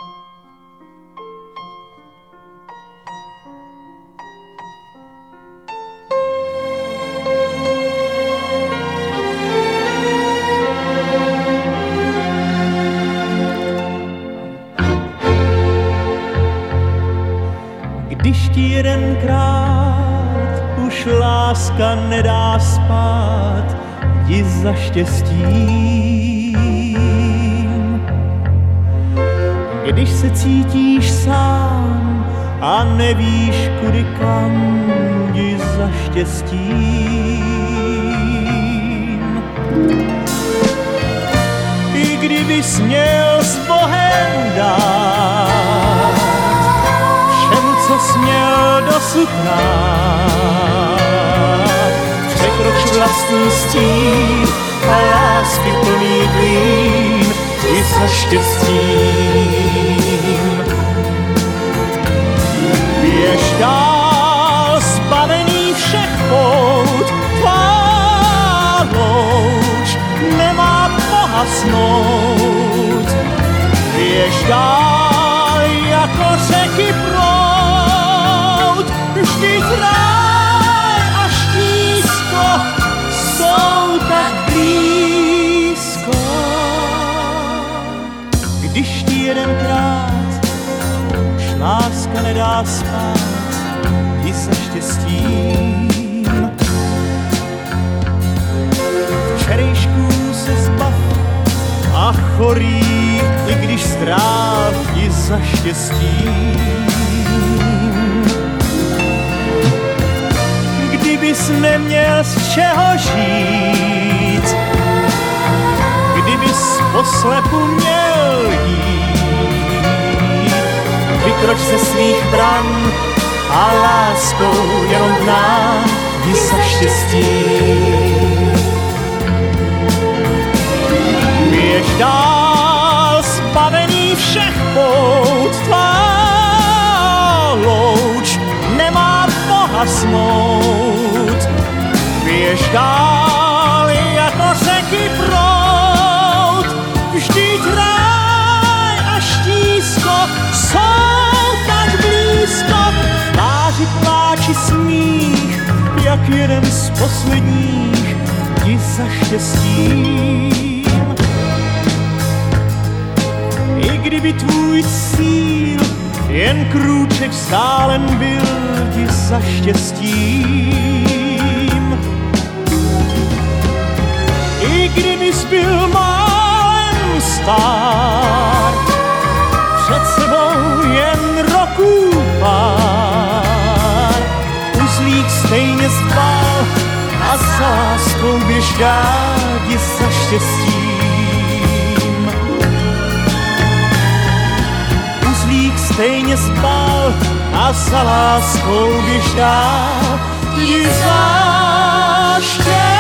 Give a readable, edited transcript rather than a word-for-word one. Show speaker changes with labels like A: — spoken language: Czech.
A: Když ti jedenkrát už láska nedá spát, jdi za štěstím. Když se cítíš sám a nevíš kudy kam, jdi za štěstím. I kdybys měl s Bohem dát všemu, co směl dosud dát, překroč vlastní stín a lásky plný klín i za štěstím. Běž dál zbavený všech pout, tvá louč nemá pohasnout. Běž dál jako řeky proud, vždyť ráj a štístko jsou tak blízko. Když ti jedenkrát už láska nedá spát, jdi za štěstím. Včerejšků se zbav a chorý, i když stráv, jdi za štěstím. Kdybys neměl z čeho žít, kdybys poslepu měl jít, vykroč ze svých bran a láskou jenom k nám, jdi za štěstím. Běž dál zbavený všech pout, tvá louč nemá pohasnout. Běž dál jako řeky proud, vždyť ráj a štístko jsou tak blízko. Tváři pláči smích, jak jeden z posledních, jdi za štěstím. I kdyby tvůj cíl jen krůček vzdálen byl, jdi za štěstím. I kdybys byl málem stát, před sebou jen roků pár, uzlík stejně zbal a s láskou běž dál, jdi za štěstím. Uzlík stejně zbal a za láskou běž dál, jdi za štěstím.